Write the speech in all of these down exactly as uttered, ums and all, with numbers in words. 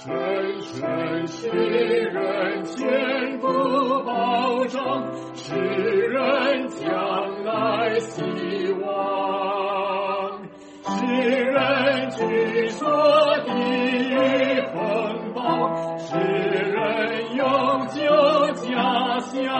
深深使人坚固保障，使人将来希望，使人据说地狱风暴，使人永久家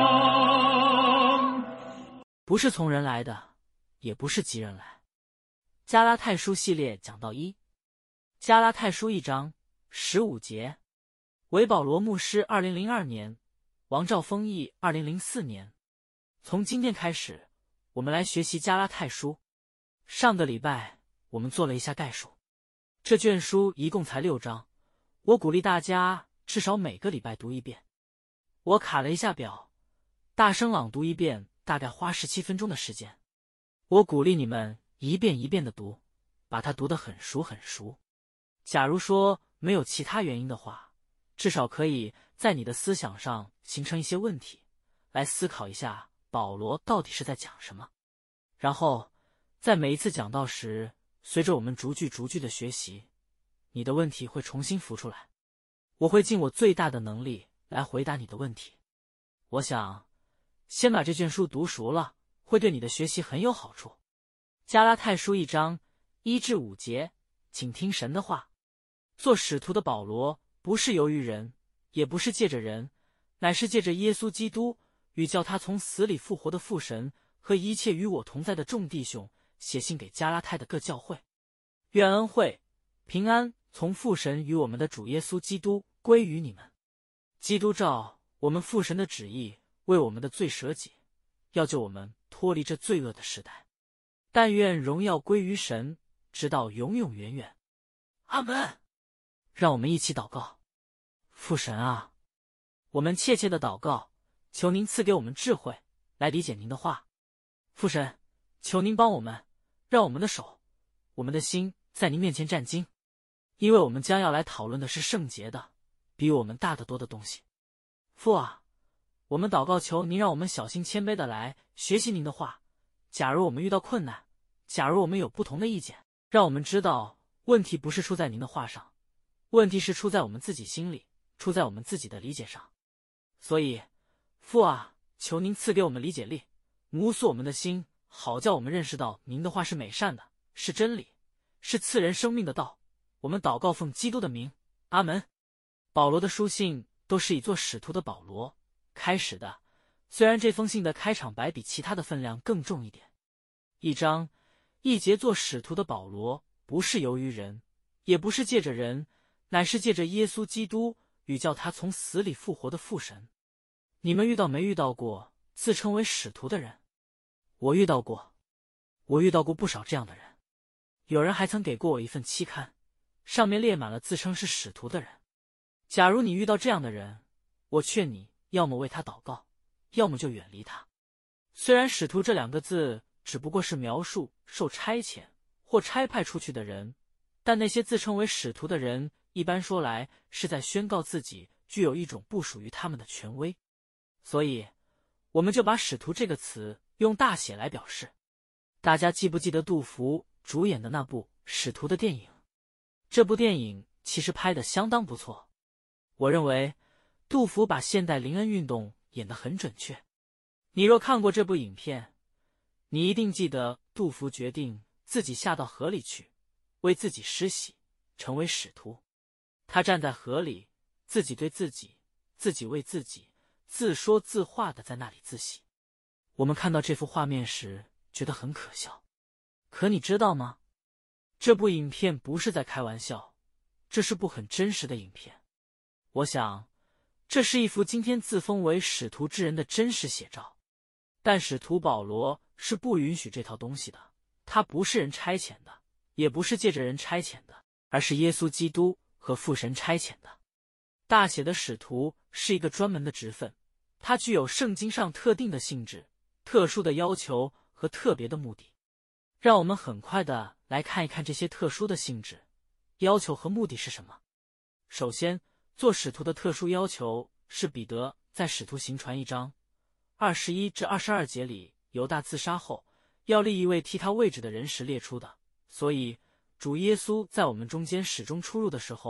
乡。 不是从人来的，也不是及人来。加拉太书系列讲到一，加拉太书一章十五节，韦保罗牧师二零零二年，王兆丰译二零零四年。从今天开始，我们来学习加拉太书。上个礼拜我们做了一下概述，这卷书一共才六章，我鼓励大家至少每个礼拜读一遍。我卡了一下表，大声朗读一遍大概花十七分钟的时间。我鼓励你们一遍一遍的读，把它读得很熟很熟。假如说没有其他原因的话，至少可以在你的思想上形成一些问题，来思考一下保罗到底是在讲什么。然后在每一次讲到时，随着我们逐句逐句的学习，你的问题会重新浮出来。我会尽我最大的能力来回答你的问题。我想先把这卷书读熟了，会对你的学习很有好处。加拉太书一章一至五节，请听神的话。做使徒的保罗，不是由于人，也不是借着人，乃是借着耶稣基督与叫他从死里复活的父神和一切与我同在的众弟兄，写信给加拉太的各教会。愿恩惠平安从父神与我们的主耶稣基督归于你们。基督照我们父神的旨意为我们的罪舍己，要救我们脱离这罪恶的时代。但愿荣耀归于神，直到永永远远。阿们。让我们一起祷告。父神啊，我们切切的祷告，求您赐给我们智慧，来理解您的话。父神，求您帮我们，让我们的手，我们的心在您面前战兢，因为我们将要来讨论的是圣洁的，比我们大得多的东西。父啊，我们祷告求您让我们小心谦卑的来学习您的话。假如我们遇到困难，假如我们有不同的意见，让我们知道问题不是出在您的话上，问题是出在我们自己心里，出在我们自己的理解上。所以父啊，求您赐给我们理解力，摩挲我们的心，好叫我们认识到您的话是美善的，是真理，是赐人生命的道。我们祷告奉基督的名，阿门。保罗的书信都是以做使徒的保罗开始的，虽然这封信的开场白比其他的分量更重一点。一章一节，做使徒的保罗，不是由于人，也不是借着人，乃是借着耶稣基督与叫他从死里复活的父神。你们遇到没遇到过自称为使徒的人？我遇到过，我遇到过不少这样的人。有人还曾给过我一份期刊，上面列满了自称是使徒的人。假如你遇到这样的人，我劝你要么为他祷告，要么就远离他。虽然使徒这两个字只不过是描述受差遣或差派出去的人，但那些自称为使徒的人，一般说来是在宣告自己具有一种不属于他们的权威。所以我们就把使徒这个词用大写来表示。大家记不记得杜甫主演的那部使徒的电影？这部电影其实拍得相当不错。我认为杜甫把现代灵恩运动演得很准确。你若看过这部影片，你一定记得杜甫决定自己下到河里去，为自己施洗，成为使徒。他站在河里，自己对自己，自己为自己，自说自话的在那里自洗。我们看到这幅画面时觉得很可笑，可你知道吗？这部影片不是在开玩笑，这是部很真实的影片。我想这是一幅今天自封为使徒之人的真实写照。但使徒保罗是不允许这套东西的，他不是人差遣的，也不是借着人差遣的，而是耶稣基督和父神差遣的。大写的使徒是一个专门的职分，它具有圣经上特定的性质、特殊的要求和特别的目的。让我们很快的来看一看这些特殊的性质、要求和目的是什么。首先，做使徒的特殊要求是彼得在使徒行传一章二十一至二十二节里，犹大自杀后要立一位替他位置的人时列出的。所以主耶稣在我们中间始终出入的时候，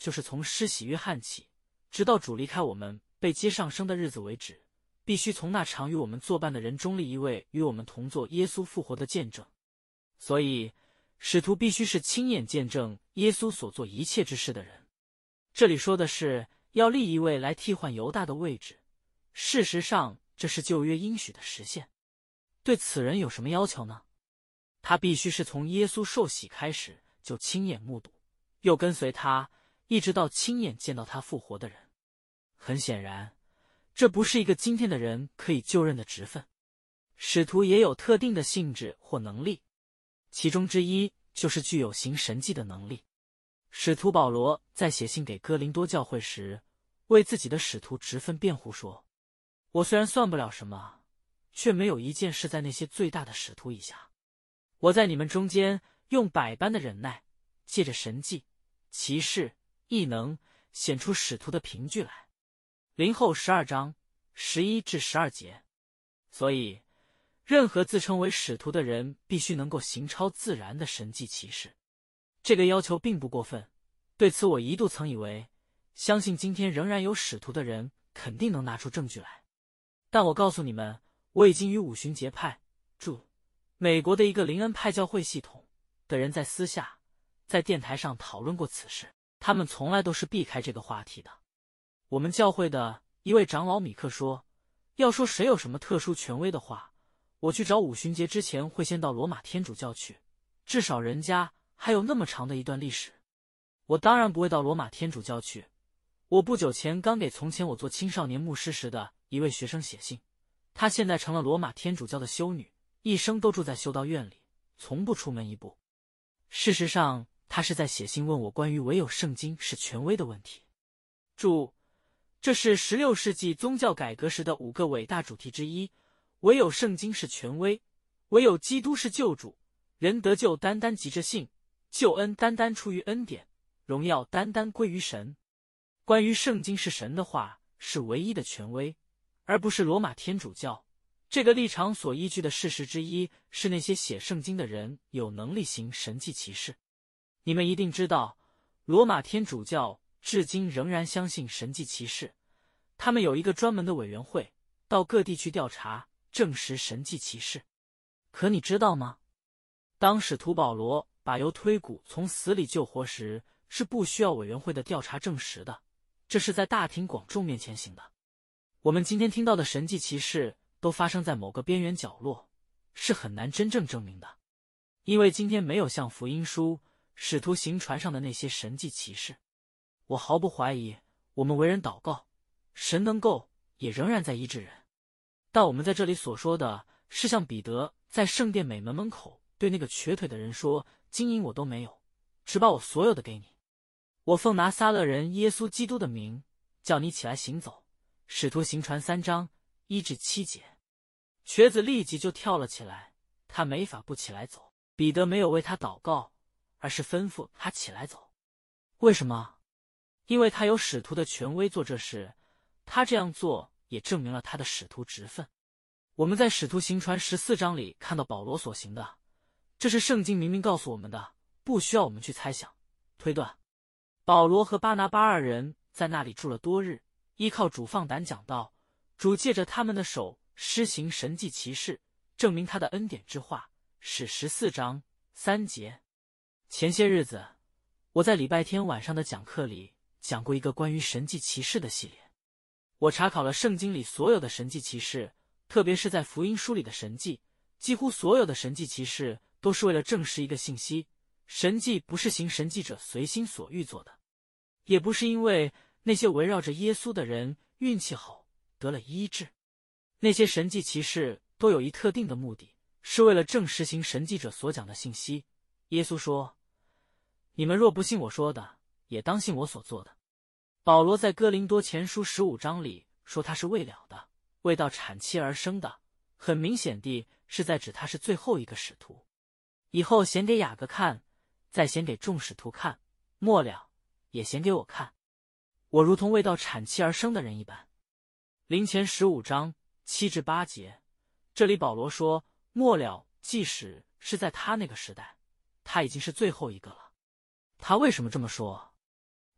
就是从施洗约翰起，直到主离开我们被接上升的日子为止，必须从那常与我们作伴的人中立一位，与我们同作耶稣复活的见证。所以使徒必须是亲眼见证耶稣所做一切之事的人。这里说的是要立一位来替换犹大的位置，事实上这是旧约应许的实现。对此人有什么要求呢？他必须是从耶稣受洗开始就亲眼目睹，又跟随他，一直到亲眼见到他复活的人。很显然，这不是一个今天的人可以就任的职分。使徒也有特定的性质或能力，其中之一就是具有行神迹的能力。使徒保罗在写信给哥林多教会时，为自己的使徒职分辩护说，我虽然算不了什么，却没有一件是在那些最大的使徒以下。我在你们中间用百般的忍耐，借着神迹、奇事、异能，显出使徒的凭据来。林后十二章十一至十二节。所以任何自称为使徒的人必须能够行超自然的神迹奇事，这个要求并不过分。对此我一度曾以为，相信今天仍然有使徒的人肯定能拿出证据来。但我告诉你们，我已经与五旬节派驻美国的一个灵恩派教会系统的人在私下在电台上讨论过此事，他们从来都是避开这个话题的。我们教会的一位长老米克说，要说谁有什么特殊权威的话，我去找五旬节之前会先到罗马天主教去，至少人家还有那么长的一段历史。我当然不会到罗马天主教去。我不久前刚给从前我做青少年牧师时的一位学生写信，她现在成了罗马天主教的修女，一生都住在修道院里，从不出门一步。事实上，她是在写信问我关于唯有圣经是权威的问题。注：这是十六世纪宗教改革时的五个伟大主题之一，唯有圣经是权威，唯有基督是救主，人得救单单藉着信，救恩单单出于恩典，荣耀单单归于神。关于圣经是神的话，是唯一的权威，而不是罗马天主教。这个立场所依据的事实之一是那些写圣经的人有能力行神迹奇事。你们一定知道，罗马天主教至今仍然相信神迹奇事，他们有一个专门的委员会，到各地去调查证实神迹奇事。可你知道吗？当使徒保罗把犹推古从死里救活时，是不需要委员会的调查证实的，这是在大庭广众面前行的。我们今天听到的神迹奇事都发生在某个边缘角落，是很难真正证明的，因为今天没有像福音书、使徒行传上的那些神迹奇事。我毫不怀疑，我们为人祷告，神能够也仍然在医治人。但我们在这里所说的是像彼得在圣殿美门门口对那个瘸腿的人说，金银我都没有，只把我所有的给你。我奉拿撒勒人耶稣基督的名，叫你起来行走。使徒行传三章一至七节。瘸子立即就跳了起来，他没法不起来走。彼得没有为他祷告，而是吩咐他起来走。为什么？因为他有使徒的权威做这事，他这样做也证明了他的使徒职分。我们在使徒行传十四章里看到保罗所行的，这是圣经明明告诉我们的，不需要我们去猜想、推断。保罗和巴拿巴二人在那里住了多日，依靠主放胆讲道，主借着他们的手施行神迹奇事，证明他的恩典之话。使十四章三节。前些日子，我在礼拜天晚上的讲课里讲过一个关于神迹奇事的系列。我查考了圣经里所有的神迹奇事，特别是在福音书里的神迹。几乎所有的神迹奇事都是为了证实一个信息：神迹不是行神迹者随心所欲做的，也不是因为那些围绕着耶稣的人运气好得了医治。那些神迹奇事都有一特定的目的，是为了证实行神迹者所讲的信息。耶稣说，你们若不信我说的，也当信我所做的。保罗在哥林多前书十五章里说他是未了的，未到产期而生的，很明显地是在指他是最后一个使徒。以后显给雅各看，再显给众使徒看，末了也显给我看，我如同未到产期而生的人一般。林前十五章七至八节，这里保罗说末了即使是在他那个时代，他已经是最后一个了。他为什么这么说？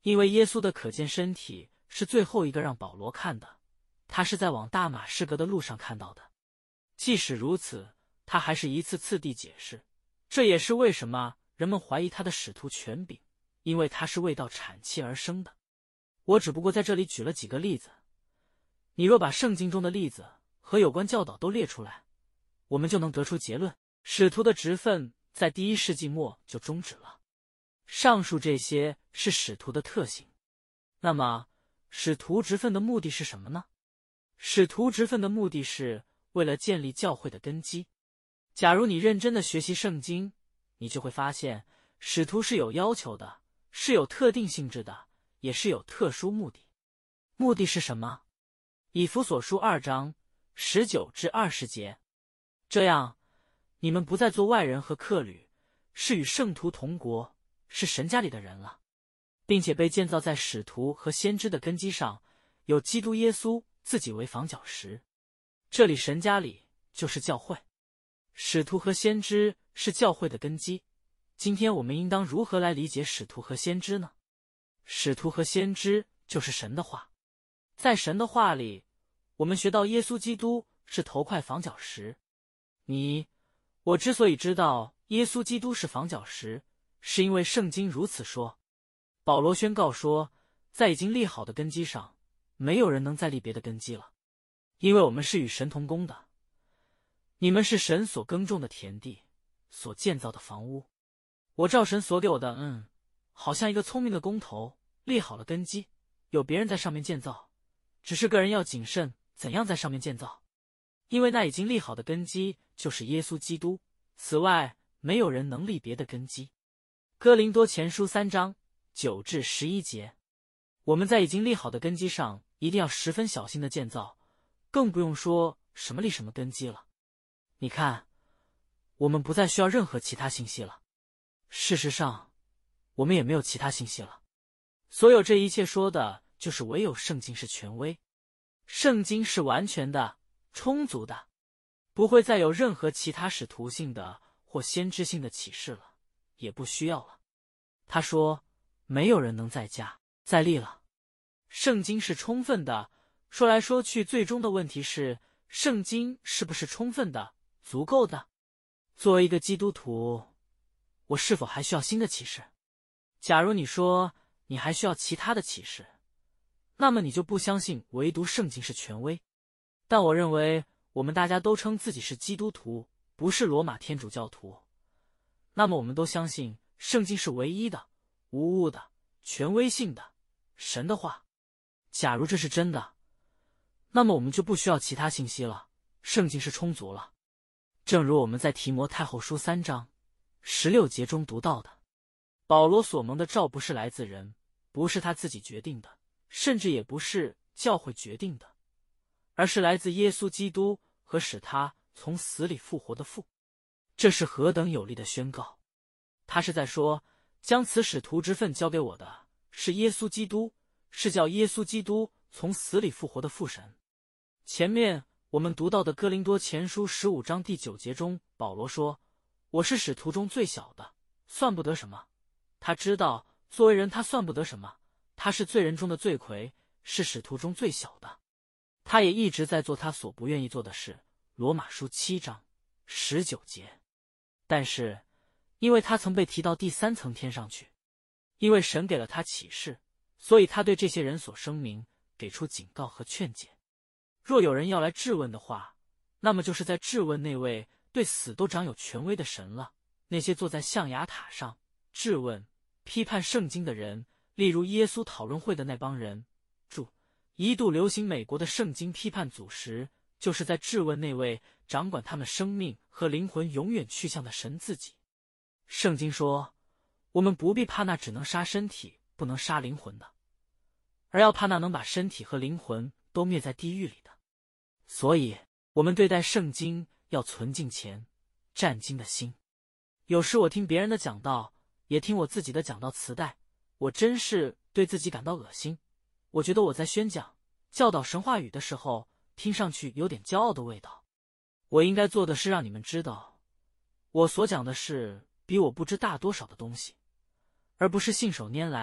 因为耶稣的可见身体是最后一个让保罗看的，他是在往大马士革的路上看到的。即使如此，他还是一次次地解释，这也是为什么人们怀疑他的使徒权柄，因为他是为道产气而生的。我只不过在这里举了几个例子，你若把圣经中的例子和有关教导都列出来，我们就能得出结论，使徒的职分在第一世纪末就终止了。上述这些是使徒的特性。那么使徒职分的目的是什么呢？使徒职分的目的是为了建立教会的根基。假如你认真的学习圣经，你就会发现使徒是有要求的，是有特定性质的，也是有特殊目的。目的是什么？以弗所书二章十九至二十节，这样你们不再做外人和客旅，是与圣徒同国，是神家里的人了，并且被建造在使徒和先知的根基上，有基督耶稣自己为房角石。这里神家里就是教会，使徒和先知是教会的根基。今天我们应当如何来理解使徒和先知呢？使徒和先知就是神的话，在神的话里，我们学到耶稣基督是头块房角石。你我之所以知道耶稣基督是房角石，是因为圣经如此说。保罗宣告说，在已经立好的根基上，没有人能再立别的根基了，因为我们是与神同工的。你们是神所耕种的田地，所建造的房屋。我照神所给我的恩，好像一个聪明的工头，立好了根基，有别人在上面建造，只是个人要谨慎怎样在上面建造，因为那已经立好的根基就是耶稣基督，此外没有人能立别的根基。哥林多前书三章九至十一节，我们在已经立好的根基上一定要十分小心的建造，更不用说什么立什么根基了。你看，我们不再需要任何其他信息了。事实上，我们也没有其他信息了。所有这一切说的就是唯有圣经是权威，圣经是完全的、充足的，不会再有任何其他使徒性的或先知性的启示了，也不需要了。他说，没有人能再加、再立了。圣经是充分的，说来说去，最终的问题是，圣经是不是充分的、足够的？作为一个基督徒，我是否还需要新的启示？假如你说你还需要其他的启示，那么你就不相信唯独圣经是权威。但我认为我们大家都称自己是基督徒，不是罗马天主教徒，那么我们都相信圣经是唯一的、无误的、权威性的神的话。假如这是真的，那么我们就不需要其他信息了，圣经是充足了。正如我们在提摩太后书三章十六节中读到的，保罗所蒙的召不是来自人，不是他自己决定的，甚至也不是教会决定的，而是来自耶稣基督和使他从死里复活的父。这是何等有力的宣告！他是在说，将此使徒之分交给我的是耶稣基督，是叫耶稣基督从死里复活的父神。前面我们读到的哥林多前书十五章第九节中，保罗说，我是使徒中最小的，算不得什么。他知道作为人他算不得什么，他是罪人中的罪魁，是使徒中最小的。他也一直在做他所不愿意做的事，罗马书七章十九节。但是因为他曾被提到第三层天上去，因为神给了他启示，所以他对这些人所声明给出警告和劝解。若有人要来质问的话，那么就是在质问那位对死都掌有权威的神了。那些坐在象牙塔上质问、批判圣经的人，例如耶稣讨论会的那帮人，注一度流行美国的圣经批判组时，就是在质问那位掌管他们生命和灵魂永远去向的神自己。圣经说，我们不必怕那只能杀身体不能杀灵魂的，而要怕那能把身体和灵魂都灭在地狱里的。所以我们对待圣经要存敬虔、战兢的心。有时我听别人的讲道，也听我自己的讲道磁带，我真是对自己感到恶心。我觉得我在宣讲、教导神话语的时候，听上去有点骄傲的味道。我应该做的是让你们知道，我所讲的是比我不知大多少的东西，而不是信手拈来、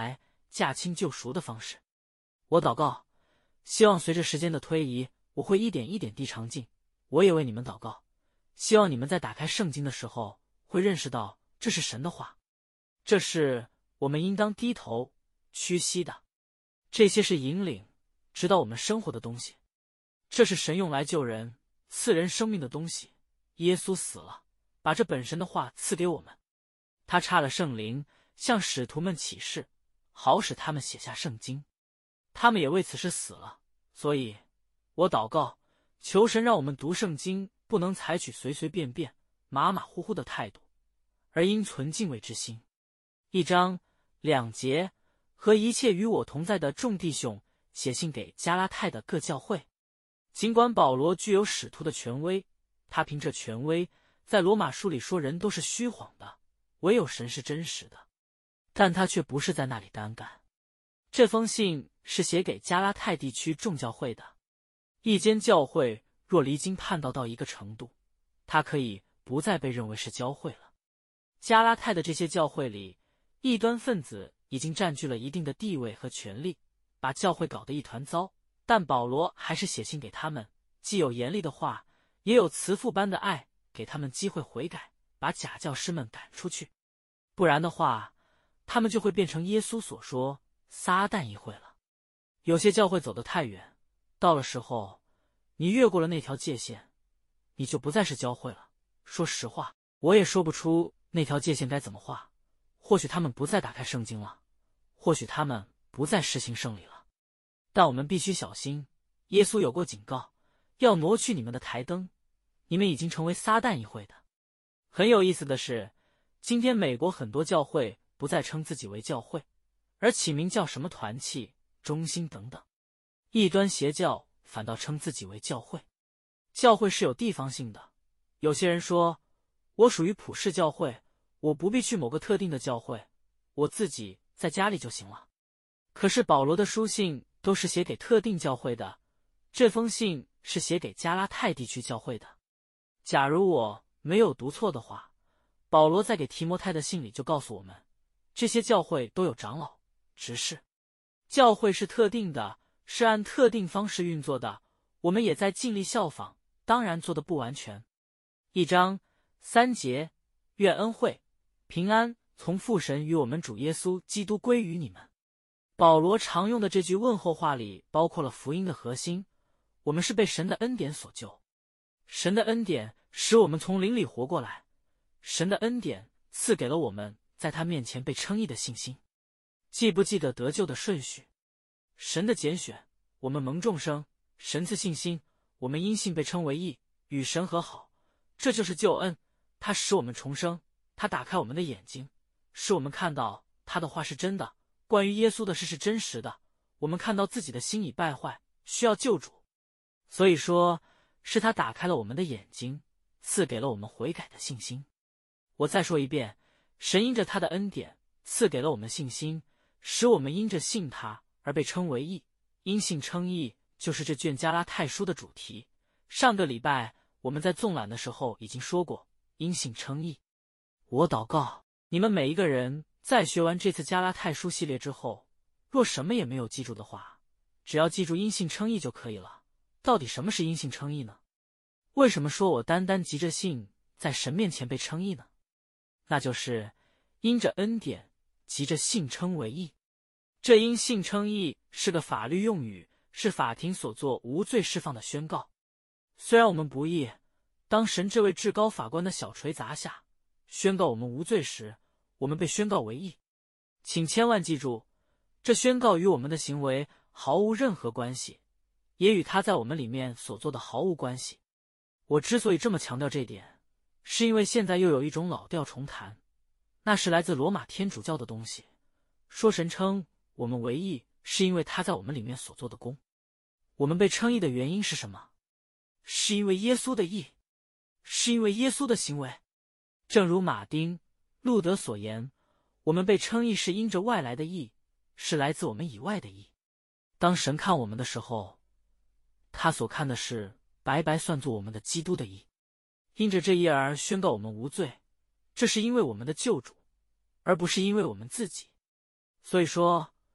驾轻就熟的方式。我祷告，希望随着时间的推移，我会一点一点地长进。我也为你们祷告，希望你们在打开圣经的时候，会认识到这是神的话，这是我们应当低头屈膝的。这些是引领直到我们生活的东西，这是神用来救人、赐人生命的东西。耶稣死了，把这本神的话赐给我们，他差了圣灵，向使徒们启示，好使他们写下圣经。他们也为此事死了。所以我祷告，求神让我们读圣经不能采取随随便便、马马虎虎的态度，而应存敬畏之心。一章两节，和一切与我同在的众弟兄，写信给加拉太的各教会。尽管保罗具有使徒的权威，他凭这权威在罗马书里说人都是虚谎的，唯有神是真实的，但他却不是在那里单干。这封信是写给加拉太地区众教会的。一间教会若离经叛道到一个程度，它可以不再被认为是教会了。加拉太的这些教会里，异端分子已经占据了一定的地位和权力，把教会搞得一团糟，但保罗还是写信给他们，既有严厉的话，也有慈父般的爱，给他们机会悔改，把假教师们赶出去。不然的话，他们就会变成耶稣所说撒旦议会了。有些教会走得太远，到了时候你越过了那条界限，你就不再是教会了。说实话，我也说不出那条界限该怎么画。或许他们不再打开圣经了，或许他们不再实行圣礼了，但我们必须小心。耶稣有过警告，要挪去你们的台灯，你们已经成为撒旦议会的。很有意思的是，今天美国很多教会不再称自己为教会，而起名叫什么团契、中心等等。异端邪教反倒称自己为教会。教会是有地方性的，有些人说，我属于普世教会，我不必去某个特定的教会，我自己在家里就行了。可是保罗的书信都是写给特定教会的，这封信是写给加拉太地区教会的。假如我没有读错的话，保罗在给提摩太的信里就告诉我们，这些教会都有长老、执事。教会是特定的，是按特定方式运作的，我们也在尽力效仿，当然做得不完全。一章三节，愿恩惠、平安从父神与我们主耶稣基督归于你们。保罗常用的这句问候话里包括了福音的核心，我们是被神的恩典所救。神的恩典使我们从灵里活过来，神的恩典赐给了我们在他面前被称义的信心。记不记得得救的顺序？神的拣选，我们蒙众生；神赐信心，我们因信被称为义，与神和好。这就是救恩，他使我们重生，他打开我们的眼睛，使我们看到他的话是真的，关于耶稣的事是真实的。我们看到自己的心已败坏，需要救主。所以说，是他打开了我们的眼睛，赐给了我们悔改的信心。我再说一遍，神因着他的恩典赐给了我们信心，使我们因着信他而被称为义。因信称义就是这卷加拉太书的主题。上个礼拜我们在纵览的时候已经说过，因信称义。我祷告你们每一个人在学完这次加拉太书系列之后，若什么也没有记住的话，只要记住因信称义就可以了。到底什么是因信称义呢？为什么说我单单急着信在神面前被称义呢？那就是因着恩典急着信称为义。这因信称义是个法律用语，是法庭所做无罪释放的宣告。虽然我们不义，当神这位至高法官的小锤砸下，宣告我们无罪时，我们被宣告为义。请千万记住，这宣告与我们的行为毫无任何关系，也与他在我们里面所做的毫无关系。我之所以这么强调这点，是因为现在又有一种老调重弹，那是来自罗马天主教的东西，说神称我们为义是因为他在我们里面所做的功。我们被称义的原因是什么？是因为耶稣的义，是因为耶稣的行为。正如马丁、路德所言，我们被称义是因着外来的义，是来自我们以外的义。当神看我们的时候，他所看的是白白算作我们的基督的义，因着这义而宣告我们无罪，这是因为我们的救主，而不是因为我们自己。所以说，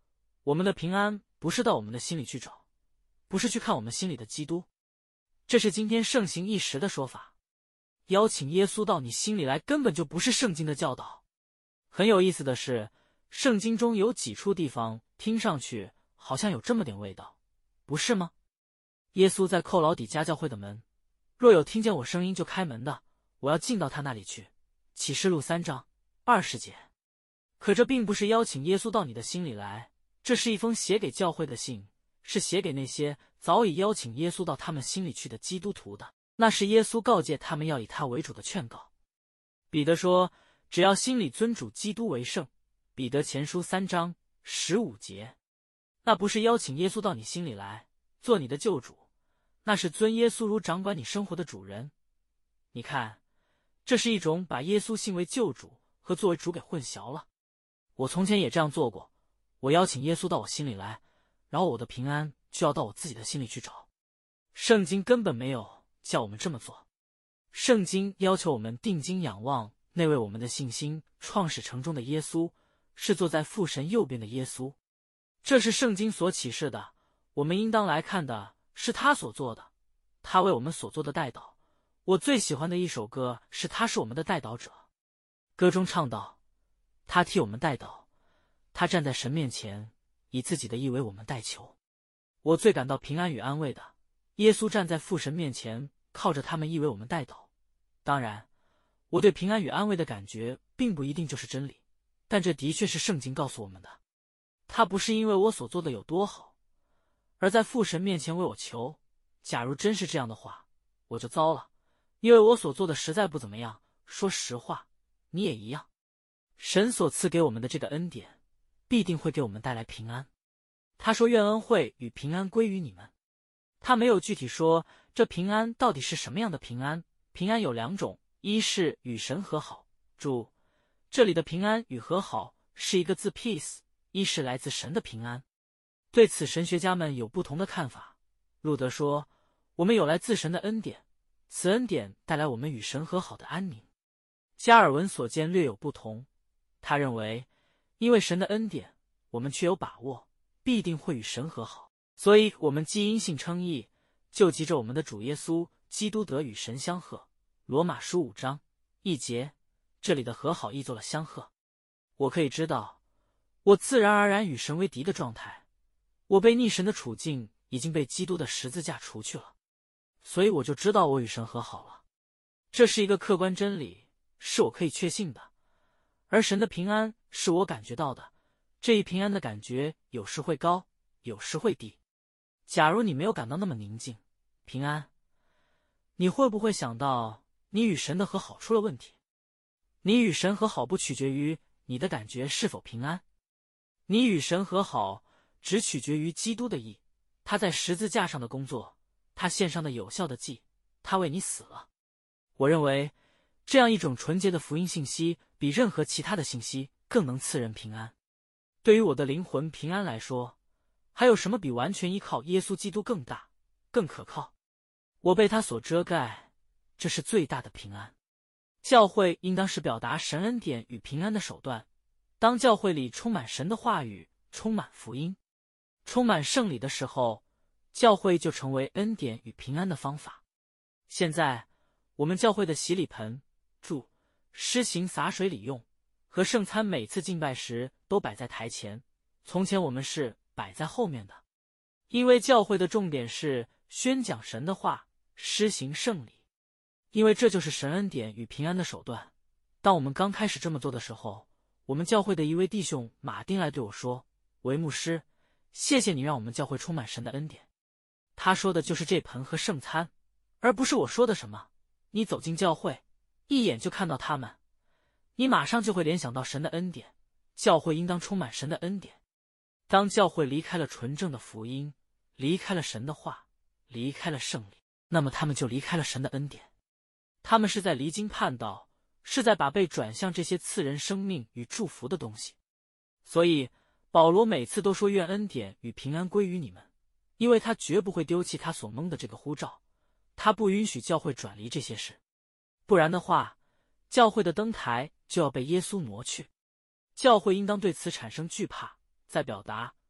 我们的平安不是到我们的心里去找，不是去看我们心里的基督，这是今天盛行一时的说法。邀请耶稣到你心里来根本就不是圣经的教导。很有意思的是，圣经中有几处地方听上去好像有这么点味道，不是吗？耶稣在寇老底家教会的门，若有听见我声音就开门的，我要进到他那里去。启示录三章二十节。可这并不是邀请耶稣到你的心里来，这是一封写给教会的信，是写给那些早已邀请耶稣到他们心里去的基督徒的，那是耶稣告诫他们要以他为主的劝告。彼得说，只要心里尊主基督为圣，彼得前书三章十五节。那不是邀请耶稣到你心里来做你的救主，那是尊耶稣如掌管你生活的主人。你看，这是一种把耶稣信为救主和作为主给混淆了。我从前也这样做过，我邀请耶稣到我心里来，然后我的平安就要到我自己的心里去找。圣经根本没有叫我们这么做，圣经要求我们定睛仰望那位我们的信心创始成终的耶稣，是坐在父神右边的耶稣。这是圣经所启示的，我们应当来看的是他所做的，他为我们所做的代祷。我最喜欢的一首歌是他是我们的代祷者，歌中唱道，他替我们代祷，他站在神面前，以自己的意为我们代求。我最感到平安与安慰的，耶稣站在父神面前，靠着他们意为我们代祷。当然，我对平安与安慰的感觉并不一定就是真理，但这的确是圣经告诉我们的。他不是因为我所做的有多好，而在父神面前为我求。假如真是这样的话，我就糟了，因为我所做的实在不怎么样。说实话，你也一样。神所赐给我们的这个恩典，必定会给我们带来平安。他说愿恩惠与平安归于你们。他没有具体说这平安到底是什么样的平安。平安有两种，一是与神和好。注，这里的平安与和好是一个字 peace， 一是来自神的平安。对此神学家们有不同的看法。路德说，我们有来自神的恩典，此恩典带来我们与神和好的安宁。加尔文所见略有不同，他认为因为神的恩典，我们却有把握必定会与神和好，所以我们既因信称义，就急着我们的主耶稣基督得与神相和。罗马书五章一节，这里的和好译作了相和。我可以知道，我自然而然与神为敌的状态，我被逆神的处境已经被基督的十字架除去了，所以我就知道我与神和好了。这是一个客观真理，是我可以确信的。而神的平安是我感觉到的，这一平安的感觉有时会高，有时会低。假如你没有感到那么宁静平安，你会不会想到你与神的和好出了问题？你与神和好不取决于你的感觉是否平安，你与神和好只取决于基督的义，他在十字架上的工作，他献上的有效的祭，他为你死了。我认为这样一种纯洁的福音信息比任何其他的信息更能赐人平安。对于我的灵魂平安来说，还有什么比完全依靠耶稣基督更大、更可靠？我被他所遮盖，这是最大的平安。教会应当是表达神恩典与平安的手段。当教会里充满神的话语，充满福音，充满圣礼的时候，教会就成为恩典与平安的方法。现在我们教会的洗礼盆、注、施行洒水礼用和圣餐每次敬拜时都摆在台前，从前我们是摆在后面的，因为教会的重点是宣讲神的话，施行圣礼，因为这就是神恩典与平安的手段。当我们刚开始这么做的时候，我们教会的一位弟兄马丁来对我说，韦牧师，谢谢你让我们教会充满神的恩典。他说的就是这盆和圣餐，而不是我说的什么。你走进教会，一眼就看到他们，你马上就会联想到神的恩典。教会应当充满神的恩典。当教会离开了纯正的福音，离开了神的话，离开了圣礼，那么他们就离开了神的恩典。他们是在离经叛道，是在把被转向这些赐人生命与祝福的东西。所以保罗每次都说愿恩典与平安归于你们，因为他绝不会丢弃他所蒙的这个呼召，他不允许教会转离这些事，不然的话，教会的灯台就要被耶稣挪去。教会应当对此产生惧怕，在表达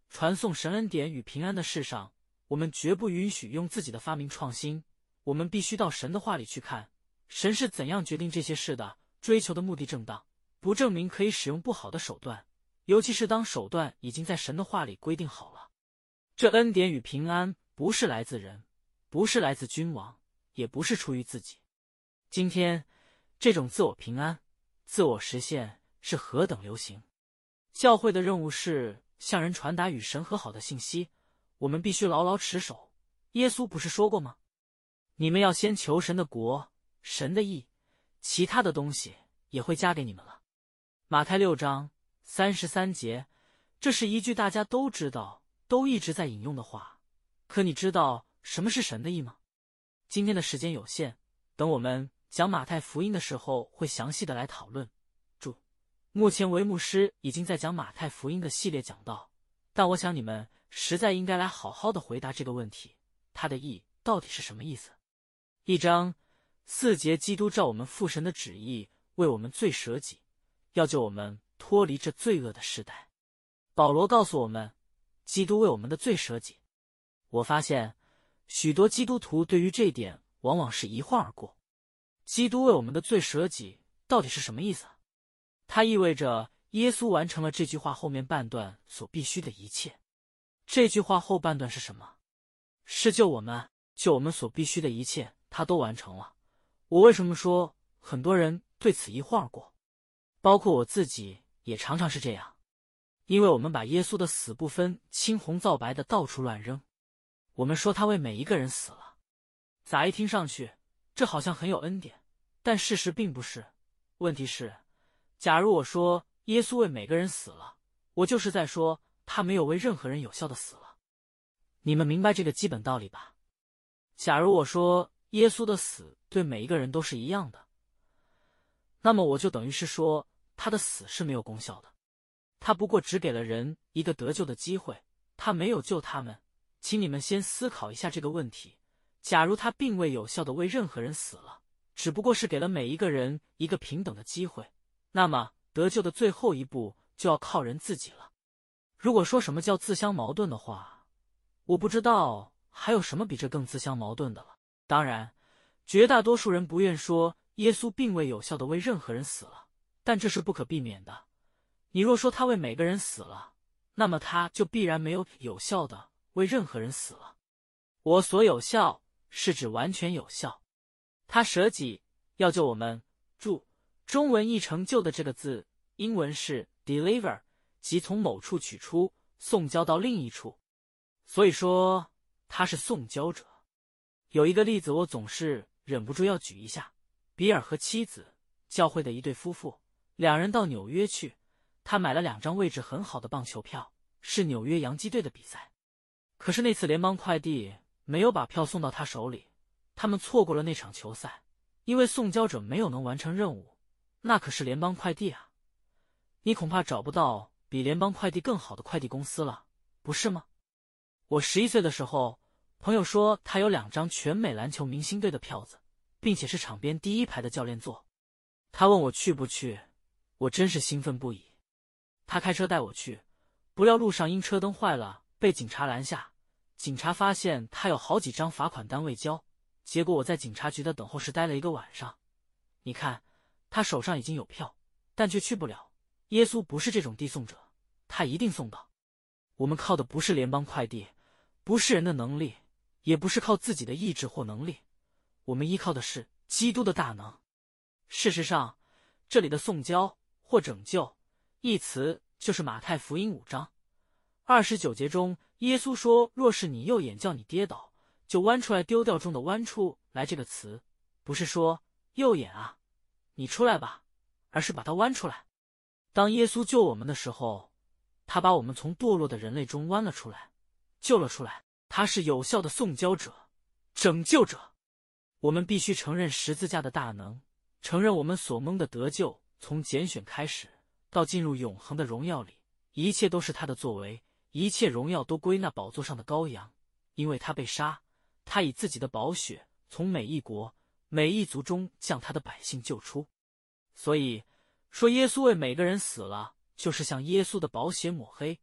传送神恩典与平安的事上，我们绝不允许用自己的发明创新，我们必须到神的话里去看，神是怎样决定这些事的，追求的目的正当，不证明可以使用不好的手段，尤其是当手段已经在神的话里规定好了。这恩典与平安不是来自人，不是来自君王，也不是出于自己。今天这种自我平安、自我实现是何等流行。教会的任务是向人传达与神和好的信息，我们必须牢牢持守。耶稣不是说过吗？你们要先求神的国，神的义，其他的东西也会加给你们了。马太六章三十三节，这是一句大家都知道，都一直在引用的话。可你知道什么是神的义吗？今天的时间有限，等我们讲马太福音的时候会详细的来讨论。注：目前维牧师已经在讲马太福音的系列讲道，但我想你们实在应该来好好的回答这个问题，他的义到底是什么意思？一章四节，基督照我们父神的旨意为我们罪舍己，要救我们脱离这罪恶的时代。保罗告诉我们，基督为我们的罪舍己。我发现许多基督徒对于这一点往往是一晃而过。基督为我们的罪舍己到底是什么意思？它意味着耶稣完成了这句话后面半段所必须的一切。这句话后半段是什么？是救我们，救我们所必须的一切，他都完成了。我为什么说很多人对此一晃而过？包括我自己也常常是这样，因为我们把耶稣的死不分青红皂白的到处乱扔。我们说他为每一个人死了，咋一听上去这好像很有恩典，但事实并不是。问题是，假如我说耶稣为每个人死了，我就是在说他没有为任何人有效的死了。你们明白这个基本道理吧？假如我说耶稣的死对每一个人都是一样的，那么我就等于是说他的死是没有功效的。他不过只给了人一个得救的机会，他没有救他们。请你们先思考一下这个问题，假如他并未有效的为任何人死了，只不过是给了每一个人一个平等的机会，那么得救的最后一步就要靠人自己了。如果说什么叫自相矛盾的话，我不知道还有什么比这更自相矛盾的了。当然，绝大多数人不愿说耶稣并未有效的为任何人死了，但这是不可避免的。你若说他为每个人死了，那么他就必然没有有效的为任何人死了。我所有效是指完全有效。他舍己要救我们。注：中文译成救的这个字，英文是 deliver， 即从某处取出，送交到另一处。所以说他是送交者。有一个例子我总是忍不住要举一下，比尔和妻子，教会的一对夫妇，两人到纽约去，他买了两张位置很好的棒球票，是纽约洋基队的比赛。可是那次联邦快递没有把票送到他手里，他们错过了那场球赛，因为送交者没有能完成任务。那可是联邦快递啊，你恐怕找不到比联邦快递更好的快递公司了，不是吗？我十一岁的时候，朋友说他有两张全美篮球明星队的票子，并且是场边第一排的教练座。他问我去不去，我真是兴奋不已。他开车带我去，不料路上因车灯坏了被警察拦下，警察发现他有好几张罚款单未交，结果我在警察局的等候室待了一个晚上。你看，他手上已经有票，但却去不了。耶稣不是这种递送者，他一定送到。我们靠的不是联邦快递，不是人的能力，也不是靠自己的意志或能力，我们依靠的是基督的大能。事实上，这里的送交或拯救一词就是马太福音五章二十九节中耶稣说，若是你右眼叫你跌倒，就弯出来丢掉中的弯出来这个词，不是说右眼啊你出来吧，而是把它弯出来。当耶稣救我们的时候，他把我们从堕落的人类中弯了出来，救了出来。他是有效的送交者、拯救者。我们必须承认十字架的大能，承认我们所蒙的得救，从拣选开始到进入永恒的荣耀里，一切都是他的作为，一切荣耀都归那宝座上的羔羊。因为他被杀，他以自己的宝血从每一国、每一族中将他的百姓救出。所以说耶稣为每个人死了，就是向耶稣的宝血抹黑。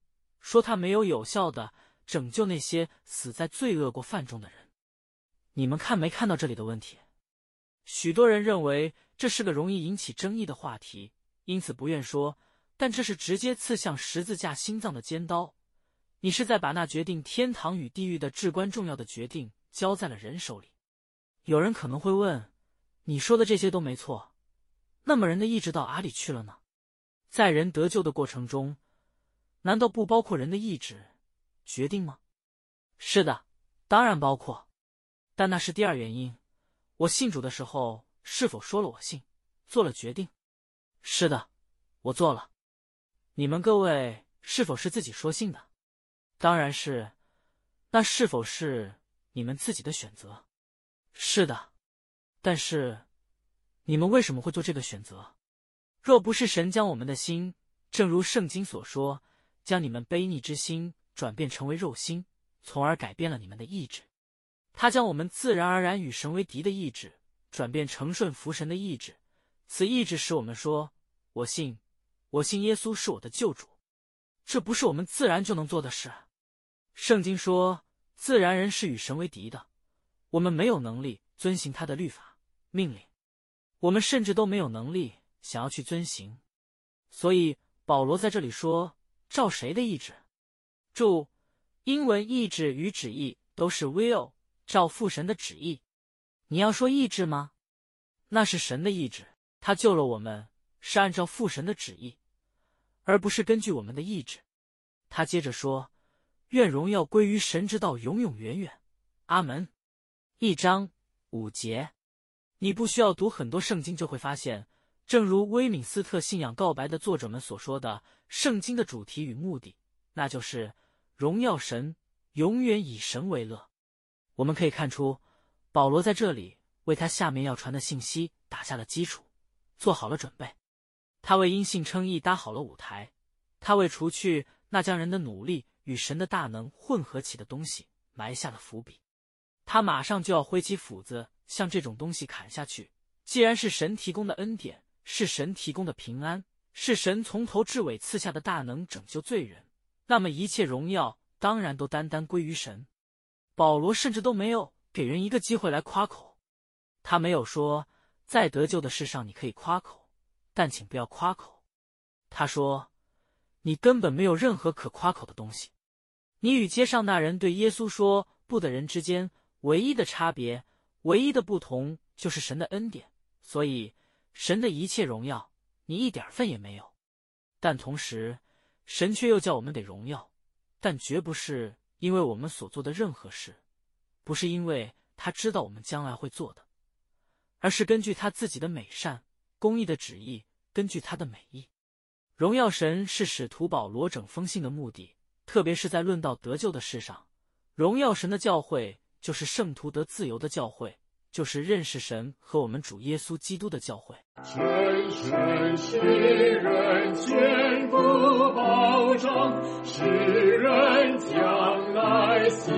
说他没有有效的拯救那些死在罪恶过犯中的人。你们看没看到这里的问题？许多人认为这是个容易引起争议的话题，因此不愿说，但这是直接刺向十字架心脏的尖刀。你是在把那决定天堂与地狱的至关重要的决定交在了人手里。有人可能会问，你说的这些都没错，那么人的意志到哪里去了呢？在人得救的过程中，难道不包括人的意志决定吗？是的，当然包括，但那是第二原因。我信主的时候是否说了我信，做了决定？是的，我做了。你们各位是否是自己说信的？当然是。那是否是你们自己的选择？是的。但是你们为什么会做这个选择？若不是神将我们的心，正如圣经所说，将你们悖逆之心转变成为肉心，从而改变了你们的意志。他将我们自然而然与神为敌的意志转变成顺服神的意志，此意志使我们说，我信，我信耶稣是我的救主。这不是我们自然就能做的事。圣经说，自然人是与神为敌的，我们没有能力遵行他的律法命令，我们甚至都没有能力想要去遵行。所以保罗在这里说，照谁的意志？注：英文意志与旨意都是 will， 照父神的旨意。你要说意志吗？那是神的意志，他救了我们，是按照父神的旨意，而不是根据我们的意志。他接着说，愿荣耀归于神直到永永远远。阿门。一章五节。你不需要读很多圣经就会发现，正如威敏斯特信仰告白的作者们所说的，圣经的主题与目的，那就是荣耀神，永远以神为乐。我们可以看出，保罗在这里为他下面要传的信息打下了基础，做好了准备。他为因信称义搭好了舞台，他为除去那将人的努力与神的大能混合起的东西埋下了伏笔。他马上就要挥起斧子向这种东西砍下去。既然是神提供的恩典，是神提供的平安，是神从头至尾赐下的大能拯救罪人，那么一切荣耀当然都单单归于神。保罗甚至都没有给人一个机会来夸口，他没有说，在得救的事上你可以夸口，但请不要夸口。他说，你根本没有任何可夸口的东西。你与街上那人对耶稣说不的人之间唯一的差别，唯一的不同就是神的恩典，所以神的一切荣耀你一点分也没有。但同时神却又叫我们得荣耀，但绝不是因为我们所做的任何事，不是因为他知道我们将来会做的，而是根据他自己的美善公义的旨意，根据他的美意。荣耀神是使徒保罗整封信的目的，特别是在论到得救的事上。荣耀神的教会就是圣徒得自由的教会，就是认识神和我们主耶稣基督的教会。 神神使人坚固保障，使人将来希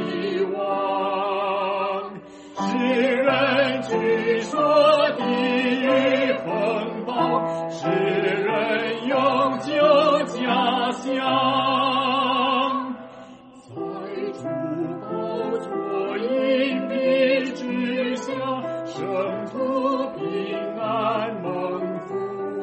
望，使人据说地狱风暴，使人永久家乡，在主宝座荫庇之下，圣徒平安蒙福，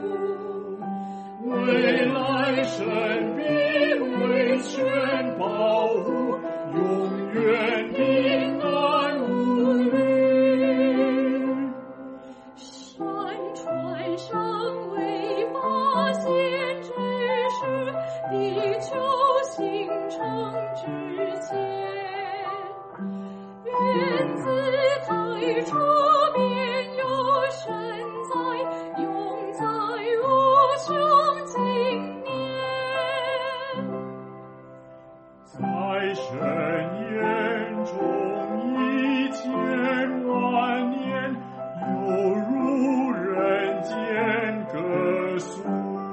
未来神必为全保护，永远平安无虑。 山川上未发现之时，地球形成之前，原自太初便有神在，永在无穷经年。 在神眼中一千万年，犹如人间歌颂，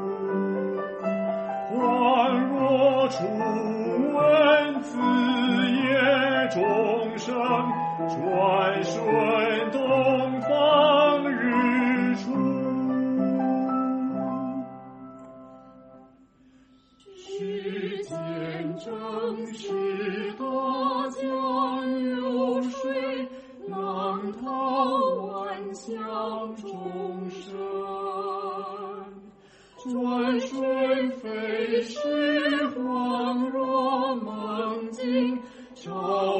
恍若初闻子夜钟声，转瞬东方日出。世间守